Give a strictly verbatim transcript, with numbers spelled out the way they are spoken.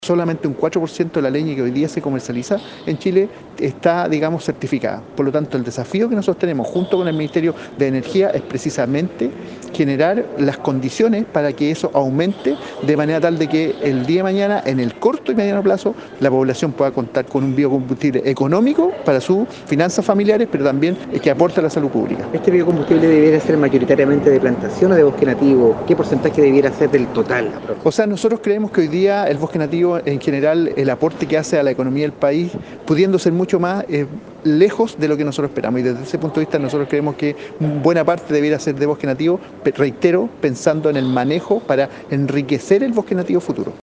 Solamente un cuatro por ciento de la leña que hoy día se comercializa en Chile está, digamos, certificada. Por lo tanto, el desafío que nosotros tenemos junto con el Ministerio de Energía es precisamente generar las condiciones para que eso aumente de manera tal de que el día de mañana, en el corto y mediano plazo, la población pueda contar con un biocombustible económico para sus finanzas familiares, pero también que aporte a la salud pública. ¿Este biocombustible debiera ser mayoritariamente de plantación o de bosque nativo? ¿Qué porcentaje debiera ser del total? O sea, nosotros creemos que hoy día el bosque nativo, en general, el aporte que hace a la economía del país, pudiendo ser mucho más eh, lejos de lo que nosotros esperamos. Y desde ese punto de vista nosotros creemos que buena parte debiera ser de bosque nativo, reitero, pensando en el manejo para enriquecer el bosque nativo futuro.